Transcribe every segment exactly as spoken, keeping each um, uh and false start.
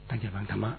ตั้งใจฟังธรรมะ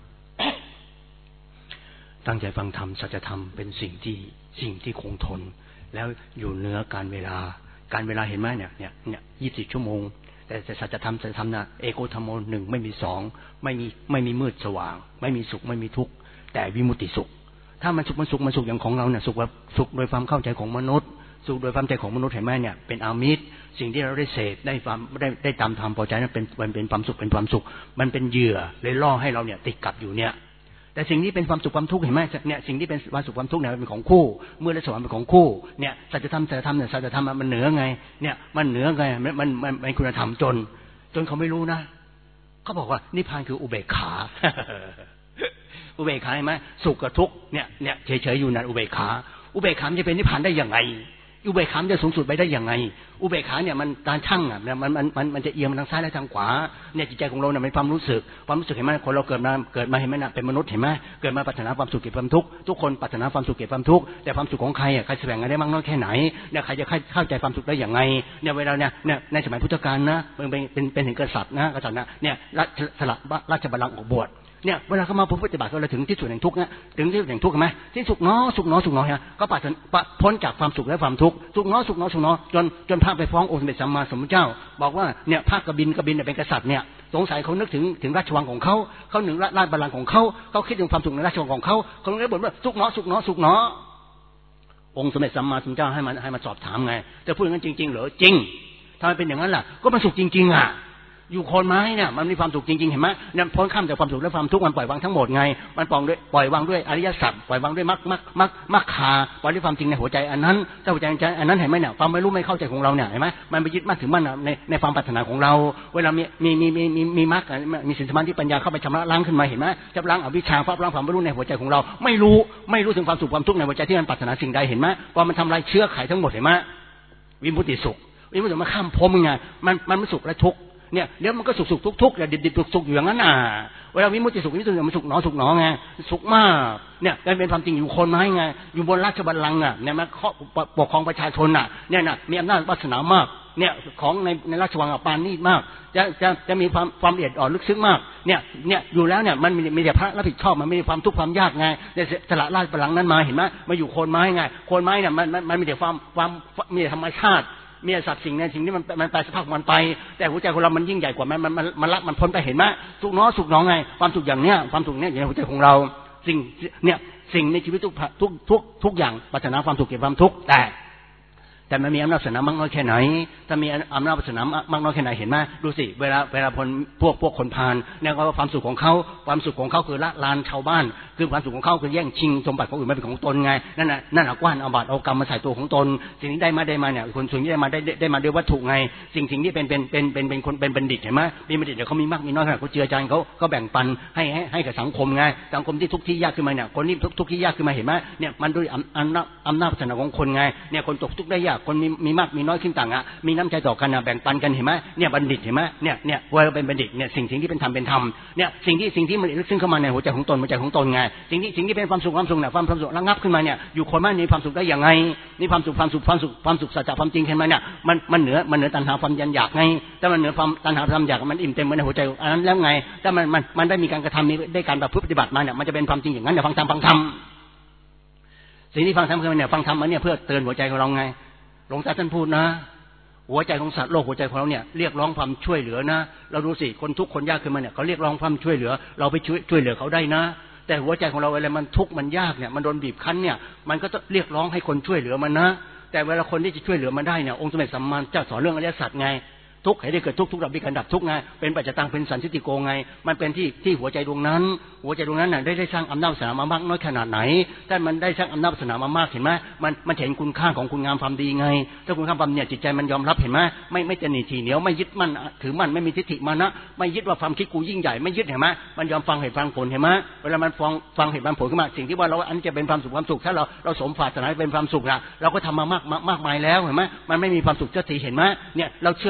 ตั้งใจฟังธรรมสัจธรรมเป็นสิ่งที่สิ่งที่คงทนแล้วอยู่เหนือการเวลาการเวลาเห็นไหมเนี่ยเนี่ยเนี่ยยี่สิบสี่ชั่วโมงแต่สัจธรรมสัจธรรมนะเอโกธรรมโมหนึ่งไม่มีสองไม่มีไม่มีมืดสว่างไม่มีสุขไม่มีทุกข์แต่วิมุตติสุขถ้ามันสุขมันสุขมันสุขอย่างของเราเนี่ยสุขแบบสุขโดยความเข้าใจของมนุษย์สุขโดยความใจของมนุษย์เห็นไหมเนี่ยเป็นอามิตรสิ่งที่เราได้เสพได้ความได้ได้ตามธรรมพอใจนั้นเป็นมันเป็นความสุขเป็นความสุขมันเป็นเหยื่อเลยล่อให้เราเนี่ยติดกับอยู่เนี่ยแต่สิ่งที่เป็นความสุขความทุกข์เห็นไหมเนี่ยสิ่งที่เป็นความสุขความทุกข์เนี่ยเป็นของคู่เมื่อและสวรรค์เป็นของคู่เนี่ยสัจธรรมสัจธรรมเนี่ยสัจธรรมมันเหนือไงเนี่ยมันเหนือไงมันมันมันเป็นคุณธรรมจนจนเขาไม่รู้นะเขาบอกว่านิพพานคืออุเบกขา อุเบกขาเห็นไหมสุขกับทุกข์เนี่ยเนี่ยเฉยๆอยู่นั่นอุเบกขาอุเบกขาจะเป็นนิพพานได้ยังไงอุเบกขาจะสูงสุดไปได้ยังไงอุเบกขาเนี่ยมันการชั่งอ่ะมันมันมันมันจะเอียงทางซ้ายและทางขวาเนี่ยจิตใจของเราเนี่ยมันความรู้สึกความรู้สึกเห็นไหมคนเราเกิดมาเกิดมาเห็นไหมน่ะเป็นมนุษย์เห็นไหมเกิดมาปรารถนาความสุขเก็บความทุกข์ทุกคนปรารถนาความสุขเก็บความทุกข์แต่ความสุขของใครอ่ะใครแสวงได้มากน้อยแค่ไหนเนี่ยใครจะเข้าใจความสุขได้อย่างไงเนี่ยเวลาเนี่ยเนี่ยในสมัยพุทธกาลนะมันเป็นเป็นเป็นถึงกษัตริย์นะกษัตริย์นะเนี่ยสละราชบัลลังก์ออกบวชเนี่ยเวลาเขามาปฏิบัติเราถึงที่สุดแห่งทุกข์นะถึงที่สุดแห่งทุกข์ใช่ไหมที่สุขน้อสุขน้อสุขน้อฮะก็ปัดพ้นจากความสุขและความทุกข์สุขน้อสุขน้อสุขน้อจนจนพระไปฟ้ององค์สมเด็จสัมมาสัมพุทธเจ้าบอกว่าเนี่ยพระกบินกบินเนี่ยเป็นกษัตริย์เนี่ยสงสัยเขานึกถึงถึงราชวังของเขาเขาหนึ่งราชบัลลังก์ของเขาเขาคิดถึงความสุขในราชวังของเขาเขาเลยบ่นว่าสุขน้อสุขน้อสุขน้อองค์สมเด็จสัมมาสัมพุทธเจ้าให้มันให้มันสอบถามไงจะพูดอย่างนั้นจริงๆเหรอจริงทำไมเป็นอย่างนั้นล่ะก็มันสุขจริงๆอ่ะอยู่โคนไม้เนี่ยมันมีความสุขจริงๆเห็นไหมเนี่ยพ้นข้ามจากความสุขและความทุกข์มันปล่อยวางทั้งหมดไงมันปล่อยด้วยปล่อยวางด้วยอริยสัจปล่อยวางด้วยมรรคมรรคมรรคมรรคาปล่อยด้วยความจริงในหัวใจอันนั้นถ้าหัวใจอันนั้นเห็นไหมเนี่ยความไม่รู้ไม่เข้าใจของเราเนี่ยเห็นไหมมันไปยึดมั่นถือมั่นในในความปรารถนาของเราเวลามีมีมีมีมีมีมรรคมีศีลสมาธิปัญญาเข้าไปชำระล้างขึ้นมาเห็นไหมชำระล้างอวิชชาเพราะล้างความไม่รู้ในหัวใจของเราไม่รู้ไม่รู้ถึงความสุขความทุกข์ในหัวใจที่มันปรารถนาสิ่งใดเห็นไหมว่ามันทำลายเชื้อไขทั้งหมดเห็นไหมวิมุตติสุขวิมุตติมันข้ามพรหมไงมันมันไม่สุขและทุกข์เนี่ยเดี๋ยวมันก็สุขสุขทุกทุกเนี่ยดิบดิบสุกสุกอยู่อย่างนั้นอ่ะเวลาวิมุตติสุขวิมุตติสุขมันสุขหนอสุขหนอไงสุขมากเนี่ยมันเป็นความจริงอยู่คนไม้ไงอยู่บนราชบัลลังก์อ่ะเนี่ยมันปกครองประชาชนอ่ะเนี่ยนะมีอำนาจวาสนามากเนี่ยของในในราชวังปานนีดมากจะจะจะมีความความละเอียดอ่อนลึกซึ้งมากเนี่ยเนี่ยอยู่แล้วเนี่ยมันมีแต่พระรับผิดชอบมันไม่มีความทุกข์ความยากไงเนี่ยสละราชบัลลังก์นั้นมาเห็นไหมมาอยู่โคนไม้ไงโคนไม้เนี่ยมันมันมันมีแต่ความความมีแต่ธรรมชาติมีสัตว์สิ่งในสิ่งที่มันมันไปสภาพมันไปแต่หัวใจของเรามันยิ่งใหญ่กว่ามันมันมันมันละมันพ้นไปเห็นไหมสุขน้อสุขน้อไงความสุขอย่างเนี้ยความสุขเนี้ยอยู่ในหัวใจของเราสิ่งเนี่ยสิ่งในชีวิตทุกทุกทุกทุกอย่างปรารถนาความสุขเก็บความทุกข์แต่แต่มันมีอำนาจศาสนามากน้อยแค่ไหนถ้ามีอำนาจศาสนามากน้อยแค่ไหนเห็นไหมดูสิเวลาเวลาพลพวกพวกคนพาลเนี่ยก็ความสุขของเขาความสุขของเขาคือละลานชาวบ้านคือความสุขของเขาคือแย่งชิงสมบัติของอื่นมาเป็นของตนไงนั่นน่ะนั่นน่ะกว้านเอาบาตรเอากรรมมาใส่ตัวของตนสิ่งที่ได้มาได้มาเนี่ยคนส่วนที่ได้มาได้ได้มาด้วยวัตถุไงสิ่งสิ่งที่เป็นเป็นเป็นเป็นเป็นคนเป็นบัณฑิตเห็นไหมเป็นบัณฑิตเดี๋ยวเขามีมากมีน้อยขนาดเขาเจือจานเขาก็แบ่งปันให้ให้ให้กับสังคมไงสังคมที่ทุกที่ยากขึ้นมาเนี่ยคนที่ทุกทุกที่ยากขึ้นมาเห็นไหมเนี่ยมันด้วยอำนาจอำนาจศาสนาของคนไงเนี่ยคนตกทุกข์ได้ยากคนมีมีมากมีน้อยขึ้นต่างอ่ะมีน้ำใจต่อกันอ่ะแบ่งปันกันเห็นไหมเนี่ยบัณฑิตเห็นไหมเนี่ยเนี่ยว่าเราเป็นบัณฑิตเนี่ยสิ่งสิ่งที่เป็นธรรมเป็นธรรมเนี่ยสิ่งที่สิ่งที่มันลึกซึ้งเข้ามาในหัวใจของตนหัวใจของตนไงสิ่งที่สิ่งที่เป็นความสุขความสุขเนี่ยความความสุขระงับขึ้นมาเนี่ยอยู่คนมันมีความสุขได้อย่างไงนี่ความสุขความสุขความสุขความสุขสัจจะความจริงเห็นไหมเนี่ยมันมันเหนือมันเหนือตัณหาความยันอยากไงแต่มันเหนือความตัณหาความอยากมันอิ่มเต็มในหัวใจอันนั้นแล้วไงถ้ามันมันมันได้มีการกระทำนี้ได้การแบบปฏิบัติมาเนี่ยมันจะเป็นความจริงอย่างนั้นเนี่ยฟังธรรมฟังธรรมสิ่งที่ฟังธรรมคือเนี่ยฟังธรรมมันเนี่ยเพื่อเตือนหัวใจของเราไงหลวงตาท่านพูดนะหัวใจของสัตว์โลกหัวใจของเราเนี่ยเรียกร้องความช่วยเหลือนะเราดูสิคนทุกข์คนยากขึ้นมาเนี่ยเขาเรียกร้องความช่วยเหลือเราไปช่วยช่วยเหลือเขาได้นะแต่หัวใจของเราเวลามันทุกข์มันยากเนี่ยมันโดนบีบคั้นเนี่ยมันก็ต้องเรียกร้องให้คนช่วยเหลือมันนะแต่เวลาคนที่จะช่วยเหลือมันได้เนี่ยองค์สมเด็จสัมมาสัมพุทธเจ้าสอนเรื่องอริยสัจไงทุกข์ให้ได้เกิดทุกข์ทุกข์ดับมีการดับทุกข์ไงเป็นปัจจตังเป็นสันทิฏฐิโกไงมันเป็นที่ที่หัวใจดวงนั้นหัวใจดวงนั้นน่ะได้ได้สร้างอำนาจศาสนามามากน้อยขนาดไหนถ้ามันได้สร้างอำนาจศาสนามามากเห็นไหมมันมันเห็นคุณค่าของคุณงามความดีไงถ้าคุณงามความเนี่ยจิตใจมันยอมรับเห็นไหมไม่ไม่จะหนีทีเหนียวไม่ยึดมั่นถือมั่นไม่มีทิฏฐิมานะไม่ยึดว่าความคิดกูยิ่งใหญ่ไม่ยึดเห็นไหมมันยอมฟังเหตุฟังผลเห็นไหมเวลามันฟังฟังเหตุฟังผลขึ้นมาสิ่งที่ว่าเราอันจะเป็นความสุขความสุขถ้าเราเราสมปรารถนาเป็นความสุขนะเราก็ทำมามากมากมายแล้วเห็นไหมมันไม่มีความสุขเจ้าทีเห็นไหมเนี่ยเราเชื่อมั่นในใน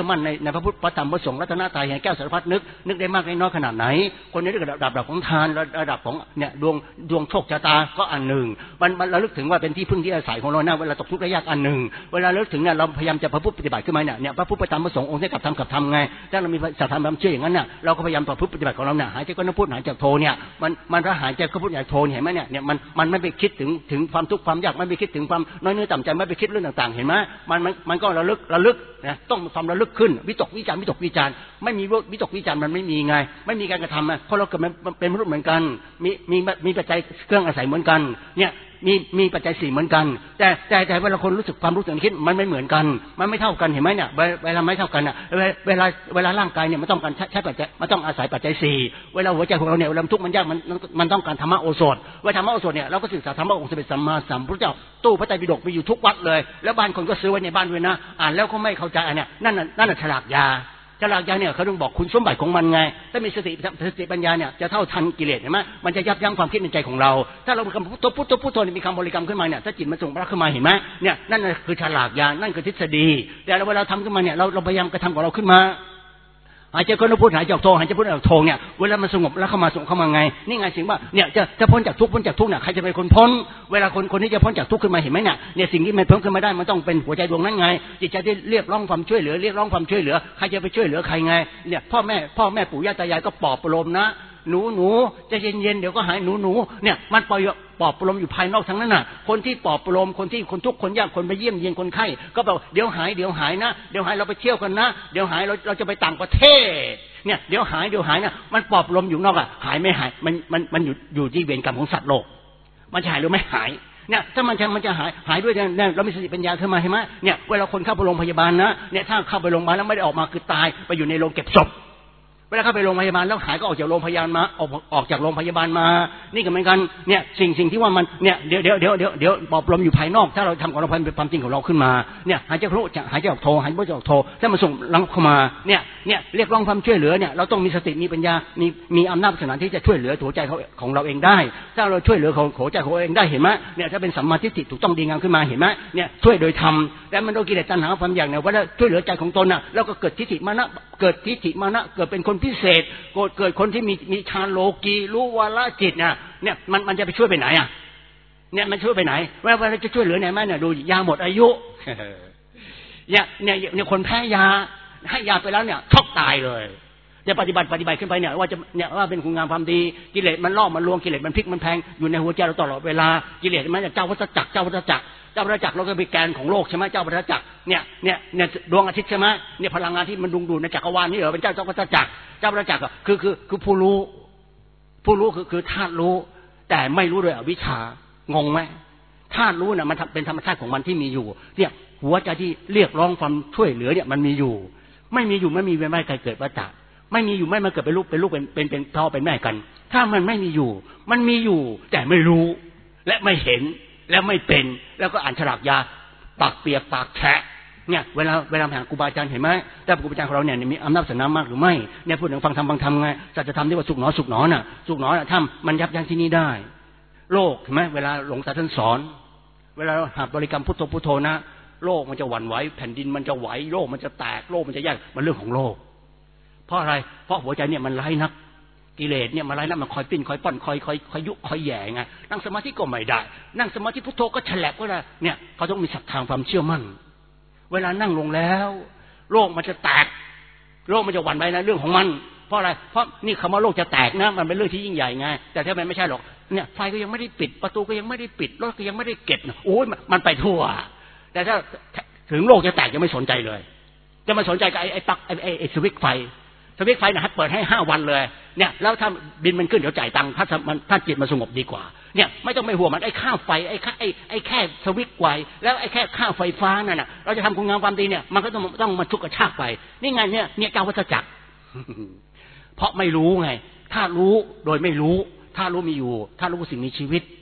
ในพระพุทธพระธรรมพระสงฆ์รัตนตรัยแห่งแก้วสารพัดนึกนึกได้มากน้อยขนาดไหนคนนี้ระดับระดับของทานระดับของเนี่ยดวงดวงโชคชะตาก็อันหนึ่งมันมันระลึกถึงว่าเป็นที่พึ่งที่อาศัยของเราหน้าเวลาตกทุกข์ได้ยากอันหนึ่งเวลาระลึกถึงเนี่ยเราพยายามจะประพฤติปฏิบัติขึ้นมาเนี่ยเนี่ยพระพุทธพระธรรมพระสงฆ์องค์ที่กับธรรมกับธรรมไงถ้าเรามีศรัทธาความเชื่ออย่างนั้นเนี่ยเราก็พยายามประพฤติปฏิบัติของเราเนี่ยหายใจก็น้ำพุหายใจโทเนี่ยมันมันถ้าหายใจก็พุทหายใจโทเห็นไหมเนี่ยเนี่ยมันมันไม่ไปคิดถึงถึงความทุกข์ความยากไม่ไปคิดถึงความน้อยเนื้อต่ำใจไม่ไปคิดเรื่องต่างๆเห็นไหมมันมันมันก็ระลึกระลึกนะต้องความระลึกขึ้นวิตกวิจารวิตกวิจารไม่มีวิตกวิจารมันไม่มีไงไม่มีการกระทำเพราะเราเกิดเป็นมนุษย์เหมือนกันมีมีมีปัจจัยเครื่องอาศัยเหมือนกันเนี่ยมีมีปัจจัยสี่เหมือนกันแต่แต่แต่เวลาคนรู้สึกความรู้สึกคิดมันไม่เหมือนกันมันไม่เท่ากันเห็นไหมเนี่ยเวลาไม่เท่ากันอ่ะเวลาเวลาร่างกายเนี่ยมันต้องการใช้ปัจจัยมันต้องอาศัยปัจจัยสี่เวลาหัวใจของเราเนี่ยเวลาทุกข์มันยากมันมันต้องการธรรมะโอสถเวลาธรรมะโอสถเนี่ยเราก็ศึกษาธรรมะองค์สมเด็จสัมมาสัมพุทธเจ้าตู้พระไตรปิฎกมีอยู่ทุกวัดเลยแล้วบ้านคนก็ซื้อไว้ในบ้านด้วยนะอ่านแล้วก็ไม่เข้าใจอันเนี้ยนั่นน่ะนั่นน่ะฉลากยาฉลากยาเนี่ยเขาต้องบอกคุณสมบัติของมันไงถ้ามีสติสติปัญญาเนี่ยจะเท่าทันกิเลสเห็นไหมมันจะยับยั้งความคิดในใจของเราถ้าเราคำพุทโธพุทโธพุทโธมีคำบริกรรมขึ้นมาเนี่ยถ้าจิตมันส่งพลังขึ้นมาเห็นไหมเนี่ยนั่นคือฉลากยานั่นคือทฤษฎีแต่เวลาทำขึ้นมาเนี่ยเราเราพยายามกระทำของเราขึ้นมาหายใจก็นึกพูดหายใจออกโทหายใจพูดออกโทเนี่ยเวลามันสงบแล้วเข้ามาส่งเข้ามาไงนี่ไงสิ่งว่าเนี่ยจะจะพ้นจากทุกข์พ้นจากทุกข์เนี่ยใครจะเป็นคนพ้นเวลาคนคนที่จะพ้นจากทุกข์ขึ้นมาเห็นไหมเนี่ยเนี่ยสิ่งที่มันพ้นขึ้นมาได้มันต้องเป็นหัวใจดวงนั้นไงจิตใจที่เรียกร้องความช่วยเหลือเรียกร้องความช่วยเหลือใครจะไปช่วยเหลือใครไงเนี่ยพ่อแม่พ่อแม่ปู่ย่าตายายก็ปลอบประโลมนะหนูหนูจะเย็นเย็นเดี๋ยวก็หายหนูหนูเนี่ยมันปล่อยปลอบประโลมอยู่ภายนอกทั้งนั้นน่ะคนที่ปลอบประโลมคนที่คนทุกข์คนยากคนไปเยี่ยมเยียนคนไข้ก็บอกเดี๋ยวหายเดี๋ยวหายนะเดี๋ยวหายเราไปเที่ยวกันนะเดี๋ยวหายเราเราจะไปต่างประเทศเนี่ยเดี๋ยวหายเดี๋ยวหายนะมันปลอบประโลมอยู่นอกอ่ะหายไม่หายมันมันมันอยู่อยู่ที่เวรกรรมของสัตว์โลกมันจะหายหรือไม่หายเนี่ยถ้ามันจะมันจะหายหายด้วยเนี่ยเรามีสติปัญญาขึ้นมาใช่ไหมเนี่ยเวลาคนเข้าไปโรงพยาบาลนะเนี่ยถ้าเข้าไปโรงพยาบาลแล้วไม่ได้ออกมาคือตายไปอยู่ในโรงเก็บศพเวลาเข้าไปโรงพยาบาลแล้วหายก็ออกจากโรงพยาบาลมาออกออกจากโรงพยาบาลมานี่ก็เหมือนกันเนี่ยสิ่งสิ่งที่ว่ามันเนี่ยเดี๋ยวเดี๋ยวเดี๋ยวเดี๋ยวเดี๋ยวปลอบประโลมอยู่ภายนอกถ้าเราทำของเราเป็นความจริงของเราขึ้นมาเนี่ยหายใจเข้าหายใจออกโทหายใจออกโทถ้ามันส่งลังเข้ามาเนี่ยเนี่ยเรียกร้องความช่วยเหลือเนี่ยเราต้องมีสติมีปัญญามีมีอำนาจศาสนาที่จะช่วยเหลือหัวใจของเราเองได้ถ้าเราช่วยเหลือของหัวใจของเราเองได้เห็นไหมเนี่ยถ้าเป็นสัมมาทิฏฐิถูกต้องดีงามขึ้นมาเห็นไหมเนี่ยช่วยโดยธรรมแต่มันโดยกิเลสตัณหาความอยากเนี่ยว่าช่วยเหลือใจของตนน่ะแล้วก็เกิดทิฏฐิมานะเกิดทิฏฐิมานะเกิดเป็นคนพิเศษเกิดคนที่มีมีฌานโลกีรู้วาระจิตเนี่ยเนี่ยมันมันจะไปช่วยไปไหนอ่ะเนี่ยมันช่วยไปไหนว่าว่าจะช่วยเหลือไหนไหมเนี่ยดูยาหมดอายุเนี่ยเนี่ยเนี่ยคนแพ้ยาให้ยาไปแล้วเนี่ยช็อกตายเลยจะปฏิบัติปฏิบัติขึ้นไปเนี่ยว่าจะเนี่ยว่าเป็นคุณงามความดีกิเลสมันล่อมันลวงกิเลสมันพลิกมันแพงอยู่ในหัวใจเราตลอดเวลากิเลสมันจะเจ้าวัฏจักรเจ้าวัฏจักรเจ้าวัฏจักรเราก็เป็นแกนของโลกใช่ไหมเจ้าวัฏจักรเนี่ยเนี่ยเนี่ยดวงอาทิตย์ใช่ไหมเนี่ยพลังงานที่มันดุงดูดในจักรวาลนี่เหรอเป็นเจ้าเจ้าวัฏจักรเจ้าวัฏจักรคือคือคือผู้รู้ผู้รู้คือคือธาตุรู้แต่ไม่รู้โดยอวิชชางงไหมธาตุรู้เนี่ยมันเป็นธรรมชาติของมันที่มีอยู่เนี่ยหัวใจที่เรียกร้องความช่วยเหลือเนี่ยมันมีอยู่ไม่มีอยู่ไม่มีไม่ใครเกิดวัฏจักรไม่มีอยู่ไม่มาเกิดเป็นลูกเป็นลูกเป็นเป็นเป็นพ่อเป็นแม่กันถ้ามันไม่มีอยู่มันมีอยู่แต่ไม่รู้และไม่เห็นและไม่เป็นแล้วก็อ่านฉลากยาปากเปียกปากแฉะเนี่ยเวลาเวลาหาครูบาอาจารย์เห็นไหมแต่ครูบาอาจารย์ของเราเนี่ยมีอำนาจศาสนามากหรือไม่เนี่ยพูดถึงฟังธรรมฟังธรรมไงสัจธรรมที่ว่าสุขหนอสุขหนอน่ะสุขหนอน่ะถ้ามันยับยั้งที่นี่ได้โลกเห็นไหมเวลาหลวงตาท่านสอนเวลาหาบริกรรมพุทโธพุทโธนะโลกมันจะหวั่นไหวแผ่นดินมันจะไหวโลกมันจะแตกโลกมันจะแยกมันเรื่องของโลกเพราะอะไรเพราะหัวใจเนี่ยมันไร้นักกิเลสเนี่ยมันไร้นักมันคอยปิ้นคอยป้อนคอยคอยคอยยุคอยแย่ไงนั่งสมาธิก็ไม่ได้นั่งสมาธิพุทโธก็ฉลับก็ได้เนี่ยเขาต้องมีศรัทธาความเชื่อมั่นเวลานั่งลงแล้วโลกมันจะแตกโลกมันจะหวั่นไหวนะเรื่องของมันเพราะอะไรเพราะนี่คำว่าโลกจะแตกนะมันเป็นเรื่องที่ยิ่งใหญ่ไงแต่ถ้ามันไม่ใช่หรอกเนี่ยไฟก็ยังไม่ได้ปิดประตูก็ยังไม่ได้ปิดรถก็ยังไม่ได้เก็บโอ้ยมันไปทั่วแต่ถ้าถึงโลกจะแตกยังไม่สนใจเลยจะมาสนใจกับไอ้ไอ้ปลั๊กไอ้ไอ้ไอ้สวิตช์ไฟสวิตช์ไฟนะฮะเปิดให้ห้าวันเลยเนี่ยแล้วถ้าบินมันขึ้นเดี๋ยวจ่ายตังค์ถ้ามันถ้าจิตมันสงบดีกว่าเนี่ยไม่ต้องไปห่วงมันไอ้ค่าไฟไอ้ค่าไอ้ไอ้แค่สวิตช์ไฟแล้วไอ้แค่ค่าไฟฟ้านั่นน่ะเราจะทำคุณงามความดีเนี่ยมันก็ต้องต้องมาชุกกระชากไปนี่ไงเนี่ยเนี่ยเจ้าวัฏจักร เพราะไม่รู้ไงถ้ารู้โดยไม่รู้ถ้ารู้มีอยู่ถ้ารู้สิ่งมีชีวิต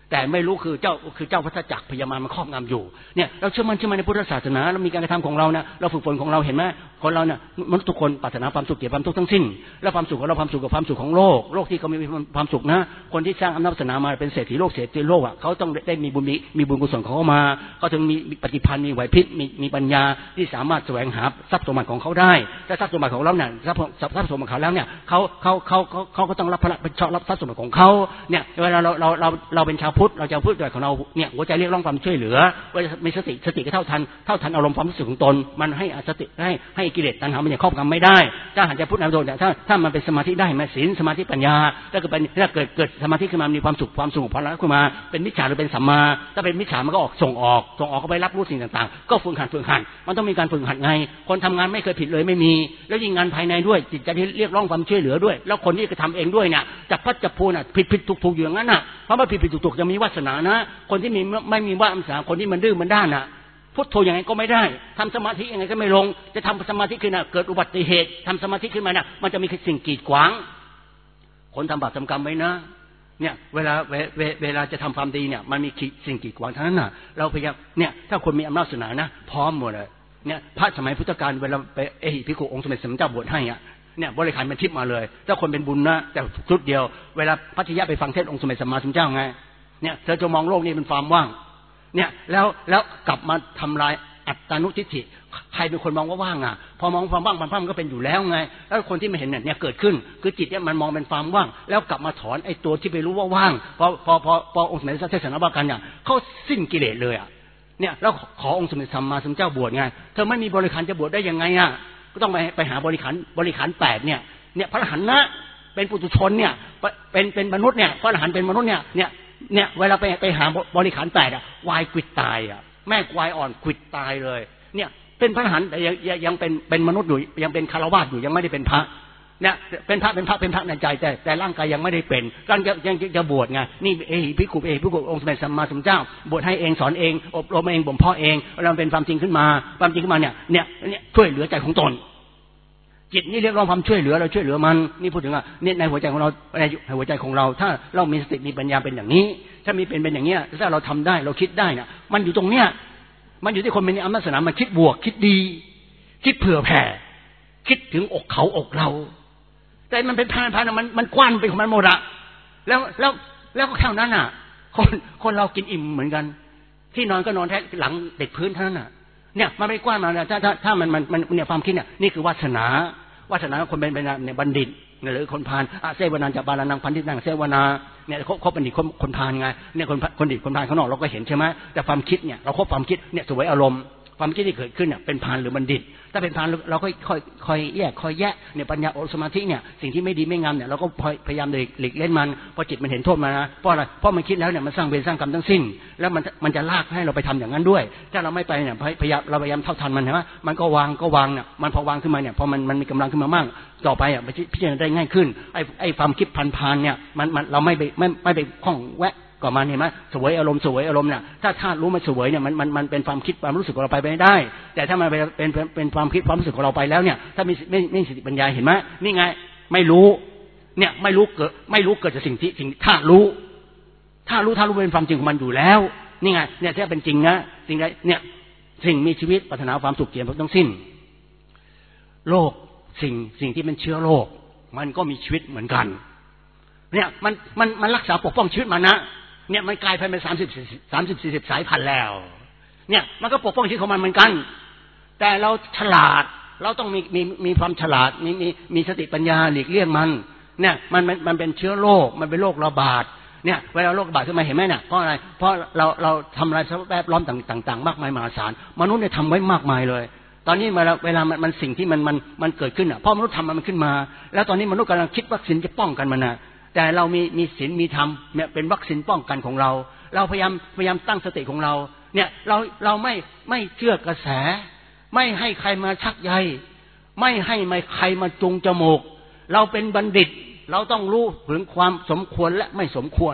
แต่ไม่รู้คือเจ้าคือเจ้าวัฏจักรพยามารมันครอบงำอยู่เนี่ยเราเชื่อมั่นเชื่อมั่นในพุทธศาสนาเรามีการกระทำของเรานะเราฝึกฝนของเราเห็นไหมคนเราเนี่ยมนุษย์ทุกคนปรารถนาความสุขเกี่ยวกับความทุกข์ทั้งสิ้นแล้วความสุขของเราความสุขกับความสุขของโลกโลกที่เขามีความสุขนะคนที่สร้างอำนาจศาสนามาเป็นเศรษฐีโลกเศรษฐีโลกอ่ะเขาต้องได้มีบุญมีบุญกุศลของเขามาเขาถึงมีปฏิภาณมีไหวพริบมีมีปัญญาที่สามารถแสวงหาทรัพย์สมบัติของเขาได้แต่ทรัพย์สมบัติของเราเนี่ยทรัพย์ทรัพย์สมบัติของเขาแล้วเนี่ยเขาเขาเขาเขาก็ต้องรับภาระเป็นชอบรับทรัพย์สมบัติของเขาเนี่ยเวลาเราเราเราเราเป็นชาวพุทธเราจะพูดด้วยของเราเนี่ยหัวใจเรียกร้องความช่วยเหลือว่ามีสติสติก็เท่าทันเท่าทันอารมณ์ความรู้สึกของตนมันให้สติให้ให้กิเลสตัณหามันจะครอบงำไม่ได้ถ้าหากจะพูดในโดนเนี่ยถ้าถ้ามันเป็นสมาธิได้มาศีลสมาธิปัญญาถ้าเกิดเป็นถ้าเกิดเกิดสมาธิขึ้นมามีความสุขความสุขพลังขึ้นมาเป็นมิจฉาหรือเป็นสัมมาถ้าเป็นมิจฉามันก็ออกส่งออกส่งออกก็ไปรับรู้สิ่งต่างๆก็ฝึกหัดฝึกหัดมันต้องมีการฝึกหัดไงคนทำงานไม่เคยผิดเลยไม่มีแล้วยิ่งงานภายในด้วยจิตใจที่เรียกร้องความช่วยเหลือด้วยแล้วคนที่กระทำเองด้วยเนี่ยจับพัดจับพูน่ะผิดผิดถูกถูกอยู่อย่างนั้นน่ะเพราะว่าผิดผิดถูกถูกจะมีวาสนานะคนที่มีไม่มีวาสนาคนที่มันดื้อมันด้านน่ะพุทโธยังไงก็ไม่ได้ทำสมาธิยังไงก็ไม่ลงจะทำสมาธิขึ้นน่ะเกิดอุบัติเหตุทำสมาธิขึ้นมาน่ะมันจะมีสิ่งกีดขวางคนทำบาปทำกรรมไว้นะเนี่ยเวลาเวลาจะทำความดีเนี่ยมันมีสิ่งกีดขวางทั้งนั้นน่ะเราพยายามเนี่ยถ้าคนมีอำนาจศาสนานะพร้อมหมดเลยเนี่ยพระสมัยพุทธกาลเวลาไปเอหิภิกขุองค์สมเด็จสมเด็จเจ้าบวชให้อ่ะเนี่ยบริขารเป็นทิพย์มาเลยถ้าคนเป็นบุญนะแต่ชุดเดียวเวลาพัทยาไปฟังเทศองค์สมเด็จสัมมาสัมพุทธเจ้าไงเนี่ยเธอจะมองโลกนี้เป็นความว่างเนี่ยแล้วแล้วกลับมาทำลายอัตตานุทิฏฐิใครเป็นคนมองว่าว่างอ่ะพอมองความว่างมันมันก็เป็นอยู่แล้วไงแล้วคนที่ไม่เห็นเนี่ยเกิดขึ้นคือจิตเนี่ยมันมองเป็นความว่างแล้วกลับมาถอนไอ้ตัวที่ไปรู้ว่าว่างพอพอพอพอองค์สมเด็จพระเทศนาบากันเนี่ยเขาสิ้นกิเลสเลยอ่ะเนี่ยแล้วขอองค์สมเด็จสัมมาสัมพุทธเจ้าบวชไงเธอไม่มีบริขารจะบวชได้ยังไงอ่ะก็ต้องไปไปหาบริขารบริขารแปดเนี่ยเนี่ยพระอรหันต์นะเป็นปุถุชนเนี่ยเป็นเป็นมนุษย์เนี่ยพระอรหันต์เป็นมนุษย์เนี่ยเนี่ยเนี่ยเวลาไปไปหาบริขารแปดอ่ะวายกวิดตายอ่ะแม่ควายอ่อนกวิดตายเลยเนี่ยเป็นพระอรหันต์แต่ยังยังเป็นเป็นมนุษย์อยู่ยังเป็นคฤหัสถ์อยู่ยังไม่ได้เป็นพระเนี่ยเป็นพระเป็นพระเป็นพระในใจแต่แต่ร่างกายยังไม่ได้เป็นร่างยังยังจะบวชไงนี่เอหิภิกขุเอหิภิกขุองค์สมเด็จสัมมาสัมพุทธเจ้าบวชให้เองสอนเองอบรมเองบ่มเพาะเองเราเป็นความจริงขึ้นมาความจริงขึ้นมาเนี่ยเนี่ยเนี่ยช่วยเหลือใจของตนจิตนี่เรียกร้องความช่วยเหลือเราช่วยเหลือมันนี่พูดถึงอ่ะเนี่ยในหัวใจของเราในหัวใจของเราถ้าเรามีสติมีปัญญาเป็นอย่างนี้ถ้ามีเป็นเป็นอย่างเงี้ยถ้าเราทำได้เราคิดได้น่ะมันอยู่ตรงเนี้ยมันอยู่ที่คนมีอำนาจศาสนามันคิดบวกคิดดีคิดเผื่อแผ่คิดถึงอกเขาอกเราแต่มันเป็นพันพันมันมันกว้านไปของมันหมดอะแล้วแล้วแล้วก็แค่นั้นอ่ะคนคนเรากินอิ่มเหมือนกันที่นอนก็นอนแท้หลังเด็กพื้นเท่านั้นน่ะเนี่ยมันไม่กว้านมาถ้าถ้าถ้ามันมันมันเนี่ยความคิดเนี่ยนี่คือวาสนาวาสนาคนเป็นเป็นเนี่ยบัณฑิตหรือคนพาลอาเซวนันจะบาลานังพันธินังเซวนาเนี่ยคบคบบัณฑิตคนคนพาลไงเนี่ยคนคนดิตคนพาลข้างนอกเราก็เห็นใช่ไหมแต่ความคิดเนี่ยเราคบความคิดเนี่ยสวยอารมณ์ความคิดที่เกิดขึ้นเนี่ยเป็นพาลหรือบัณฑิตถ้าเป็นพาลเราก็ค่อยค่อยแยกค่อยแยะเนี่ยปัญญาอสมาธิเนี่ยสิ่งที่ไม่ดีไม่งามเนี่ยเราก็พยายามหลีกเล่นมันพอจิตมันเห็นโทษมานะเพราะอะไรเพราะมันคิดแล้วเนี่ยมันสร้างเวรสร้างกรรมทั้งสิ้นแล้วมันมันจะลากให้เราไปทำอย่างนั้นด้วยถ้าเราไม่ไปเนี่ยพยายามเราพยายามเท่าทันมันใช่ไหมมันก็วางก็วางเนี่ยมันพอวางขึ้นมาเนี่ยพอมันมันมีกำลังขึ้นมามากต่อไปอ่ะพิจารณาได้ง่ายขึ้นไอ้ไอ้ความคิดพันๆเนี่ยมันมันเราไม่ไปไม่ไม่ไปข้องแวะก็มันเห็นไหมสวยอารมณ์สวยอารมณ์เนี่ยถ้าธาตุรู้มันสวยเนี่ยมันมันมันเป็นความคิดความรู้สึกของเราไปไม่ได้แต่ถ้ามันเป็นเป็นเป็นความคิดความรู้สึกของเราไปแล้วเนี่ยถ้ามีไม่ไม่สติปัญญาเห็นไหมนี่ไงไม่รู้เนี่ยไม่รู้เกิดไม่รู้เกิดจากสิ่งที่สิ่งถ้ารู้ถ้ารู้ถ้ารู้เป็นความจริงของมันอยู่แล้วนี่ไงเนี่ยถ้าเป็นจริงนะสิ่งใดเนี่ยสิ่งมีชีวิตปรารถนาความสุขเกียรติทั้งสิ้นโลกสิ่งสิ่งที่เป็นเชื้อโรคมันก็มีชีวิตเหมือนกันเนี่ยมันมันมันรักษาปกป้องชีวิตมันนะเนี่ยมันกลายพันธุ์เป็นสามสิบสามสิบสี่สิบสายพันธุ์แล้วเนี่ยมันก็ปกป้องชีวิตของมันเหมือนกันแต่เราฉลาดเราต้องมีมีมีความฉลาดมีมีมีสติปัญญาหลีกเลี่ยงมันเนี่ยมันมันมันเป็นเชื้อโรคมันเป็นโรคระบาดเนี่ยเวลาโรคระบาดขึ้นมาเห็นไหมเนี่ยเพราะอะไรเพราะเราเราทำอะไรสภาพแวดล้อมต่างๆมากมายมหาศาลมนุษย์เนี่ยทำไว้มากมายเลยตอนนี้เวลาเวลามันมันสิ่งที่มันมันมันเกิดขึ้นอ่ะเพราะมนุษย์ทำมันขึ้นมาแล้วตอนนี้มนุษย์กำลังคิดวัคซีนจะป้องกันมันนะแต่เรามีมีศีลมีธรรมเนี่ยเป็นวัคซีนป้องกันของเราเราพยายามพยายามตั้งสติของเราเนี่ยเราเราไม่ไม่เชื่อกระแสไม่ให้ใครมาชักใยไม่ให้ไม่ใครมาจูงจมูกเราเป็นบัณฑิตเราต้องรู้ถึงความสมควรและไม่สมควร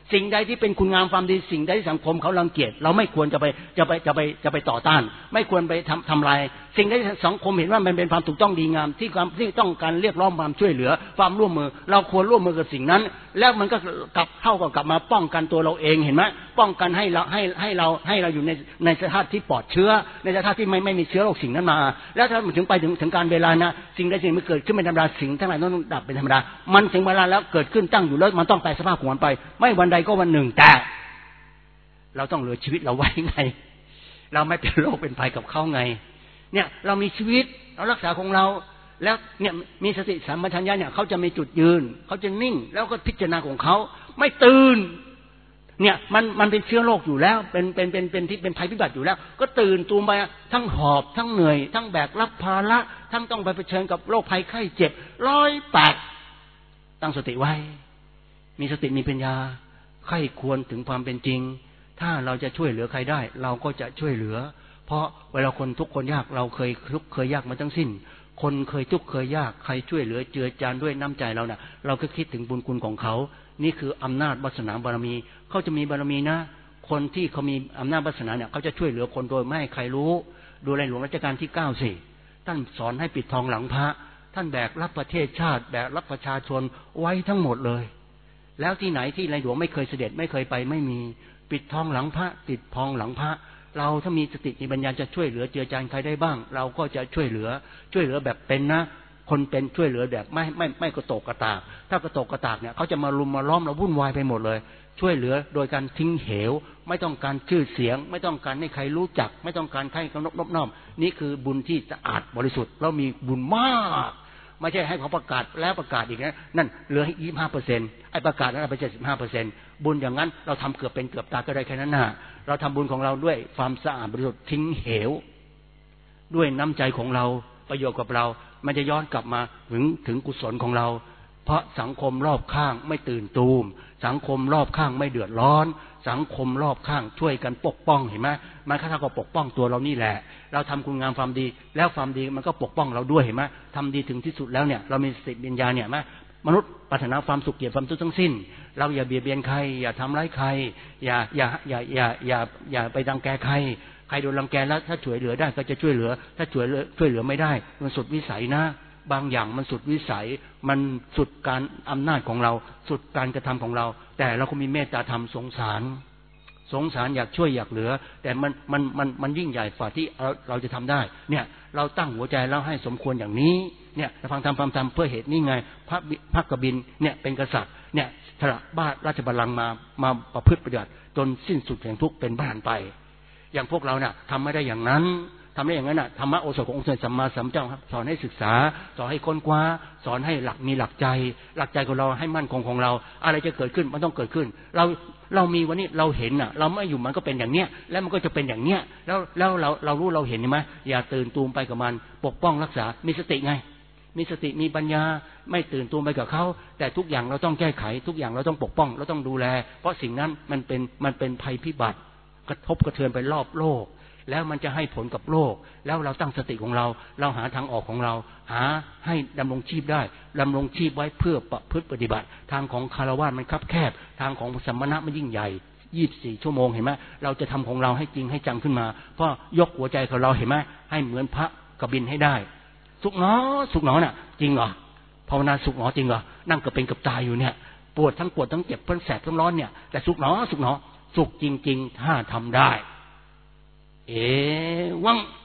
สิ่งใดที่เป็นคุณงามความดีสิ่งใดที่สังคมเขารังเกียจเราไม่ควรจะไปจะไปจะไปจะไปต่อต้านไม่ควรไปทำทำลายสิ่งใดที่สังคมเห็นว่ามันเป็นความถูกต้องดีงามที่ความที่ต้องการเรียกร้องความช่วยเหลือความร่วมมือเราควรร่วมมือกับสิ่งนั้นแล้วมันก็กลับเข้ากับกลับมาป้องกันตัวเราเองเห็นไหมป้องกันให้เราให้ให้เราให้เราอยู่ในในสภาพที่ปลอดเชื้อในสภาพที่ไม่ไม่มีเชื้อโรคสิ่งนั้นมาแล้วถ้ามันถึงไปถึงถึงการเวลานะสิ่งใดสิ่งไม่เกิดขึ้นเป็นธรรมดาสิ่งทั้งหลายต้องดับเป็นธรรมดามันถึงเวลาแล้วเกิดขึ้นตั้งอยู่แล้วมันต้องแปรสภาพของมันไปไม่วันใดก็วันหนึ่งแต่เราต้องเหลือชีวิตเราไว้ไงเราไม่เป็นโรคเป็นภัยกับเขาไงเนี่ยเรามีชีวิตเรารักษาของเราแล้วเนี่ยมีสติสัมปชัญญะเนี่ยเขาจะมีจุดยืนเขาจะนิ่งแล้วก็พิจารณาของเขาไม่ตื่นเนี่ยมันมันเป็นเชื้อโรคอยู่แล้วเป็นเป็นเป็นเป็นที่เป็นภัยพิบัติอยู่แล้วก็ตื่นตูมไปทั้งหอบทั้งเหนื่อยทั้งแบกรับภาระทั้งต้องไปเผชิญกับโรคภัยไข้เจ็บร้อยแปดตั้งสติไว้มีสติมีปัญญาใคร่ควรถึงความเป็นจริงถ้าเราจะช่วยเหลือใครได้เราก็จะช่วยเหลือเพราะเวลาคนทุกคนยากเราเคยทุกเคยยากมาทั้งสิ้นคนเคยทุกเคยยากใครช่วยเหลือเจือจานด้วยน้ำใจเราเนี่ยเราก็คิดถึงบุญคุณของเขานี่คืออำนาจวาสนาบารมีเขาจะมีบารมีนะคนที่เขามีอำนาจวาสนาเนี่ยเขาจะช่วยเหลือคนโดยไม่ให้ใครรู้ดูในหลวงรัชกาลที่เก้าสิท่านสอนให้ปิดทองหลังพระท่านแบกรับประเทศชาติแบกรับประชาชนไว้ทั้งหมดเลยแล้วที่ไหนที่ในหลวงไม่เคยเสด็จไม่เคยไปไม่มีปิดทองหลังพระติดทองหลังพระเราถ้ามีสติมีปัญญาจะช่วยเหลือเจือจานใครได้บ้างเราก็จะช่วยเหลือช่วยเหลือแบบเป็นนะคนเป็นช่วยเหลือแบบไม่ไม่ไม่กระโตกกระตากถ้ากระโตกกระตากเนี่ยเขาจะมารุมมาล้อมเราวุ่นวายไปหมดเลยช่วยเหลือโดยการทิ้งเหวไม่ต้องการชื่อเสียงไม่ต้องการให้ใครรู้จักไม่ต้องการให้เขานบน้อมนี่คือบุญที่สะอาดบริสุทธิ์เรามีบุญมากไม่ใช่ให้เขาประกาศแล้วประกาศอีกนะนั่นเหลือให้ยี่สิบห้าเปอร์เซ็นต์ไอ้ประกาศนั้นไปเจ็ดสิบห้าเปอร์เซ็นต์บุญอย่างนั้นเราทำเกือบเป็นเกือบตายก็ได้แค่นั้นนะเราทำบุญของเราด้วยความสะอาดบริสุทธิ์ทิ้งเหวด้วยน้ำใจของเราประโยชน์กับเรามันจะย้อนกลับมาถึงถึงกุศลของเราเพราะสังคมรอบข้างไม่ตื่นตูมสังคมรอบข้างไม่เดือดร้อนสังคมรอบข้างช่วยกันปกป้องเห็นไหมมันก็เท่ากับปกป้องตัวเรานี่แหละเราทำคุณงามความดีแล้วความดีมันก็ปกป้องเราด้วยเห็นไหมทำดีถึงที่สุดแล้วเนี่ยเรามีสติปัญญาเนี่ยไหมมนุษย์ปรารถนาความสุขเกียรติความทุกข์ทั้งสิ้นเราอย่าเบียดเบียนใครอย่าทำร้ายใครอย่าอย่าอย่าอย่าอย่าอย่าไปรังแกใครใครโดนรังแกแล้วถ้าช่วยเหลือได้ก็จะช่วยเหลือถ้าช่วยเหลือช่วยเหลือไม่ได้มันสุดวิสัยนะบางอย่างมันสุดวิสัยมันสุดการอำนาจของเราสุดการกระทำของเราแต่เราก็มีเมตตาธรรมสงสารสงสารอยากช่วยอยากเหลือแต่มันมันมันมันยิ่งใหญ่กว่าที่เราเราจะทำได้เนี่ยเราตั้งหัวใจแล้วให้สมควรอย่างนี้เนี่ยฟังธรรมฟังธรรมเพื่อเหตุนี้ไงพระพระกบินเนี่ยเป็นกษัตริย์เนี่ยสละบ้านราชบัลลังก์มามาประพฤติปฏิบัติจนสิ้นสุดแห่งทุกข์เป็นบ้านไปอย่างพวกเราเนี่ยทำไม่ได้อย่างนั้นทำได้อย่างนั้นน่ะธรรมะโอสถขององค์สมเด็จสัมมาสัมพุทธเจ้าสอนให้ศึกษาสอนให้ค้นคว้าสอนให้หลักมีหลักใจหลักใจของเราให้มั่นคงของเราอะไรจะเกิดขึ้นมันต้องเกิดขึ้นเราเรามีวันนี้เราเห็นน่ะเราไม่อยู่มันก็เป็นอย่างเนี้ยแล้วมันก็จะเป็นอย่างเนี้ยแล้วแล้วเราเรารู้เราเห็นใช่ไหมอย่าตื่นตูมไปกับมันปกป้องรักษามีสติไงมีสติมีปัญญาไม่ตื่นตูมไปกับเขาแต่ทุกอย่างเราต้องแก้ไขทุกอย่างเราต้องปกป้องเราต้องดูแลเพราะสิ่งนั้นมันเป็นมันเป็นภัยพิบัติกระทบกระเทือนไปรอบโลกแล้วมันจะให้ผลกับโลกแล้วเราตั้งสติของเราเราหาทางออกของเราหาให้ดำรงชีพได้ดำรงชีพไว้เพื่อประพฤติปฏิบัติทางของคารวะมันคับแคบทางของสมณะมันยิ่งใหญ่ยี่สิบสี่ชั่วโมงเห็นไหมเราจะทำของเราให้จริงให้จังขึ้นมาเพราะยกหัวใจของเราเห็นไหมให้เหมือนพระกบินให้ได้สุขหนอสุขหนอน่ะจริงเหรอภาวนาสุขหนอจริงเหรอนั่งก็เป็นกับตายอยู่เนี่ยปวดทั้งปวดทั้งเจ็บทั้งแสบทั้งร้อนเนี่ยแต่สุขหนอสุขหนอสุขจริงๆถ้าทำได้เอวัง